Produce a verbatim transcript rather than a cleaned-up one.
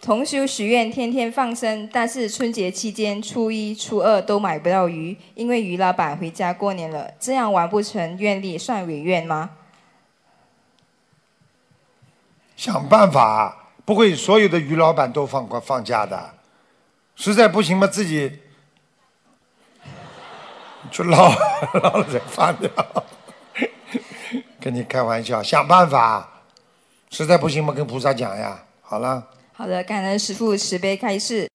同修许愿天天放生，但是春节期间初一、初二都买不到鱼，因为鱼老板回家过年了，这样完不成愿力算违愿吗？ 想办法，不会所有的鱼老板都放放假的，实在不行嘛，自己去捞捞了再放掉。跟你开玩笑，想办法，实在不行嘛，跟菩萨讲呀。好了。 好的，感恩师父慈悲开示。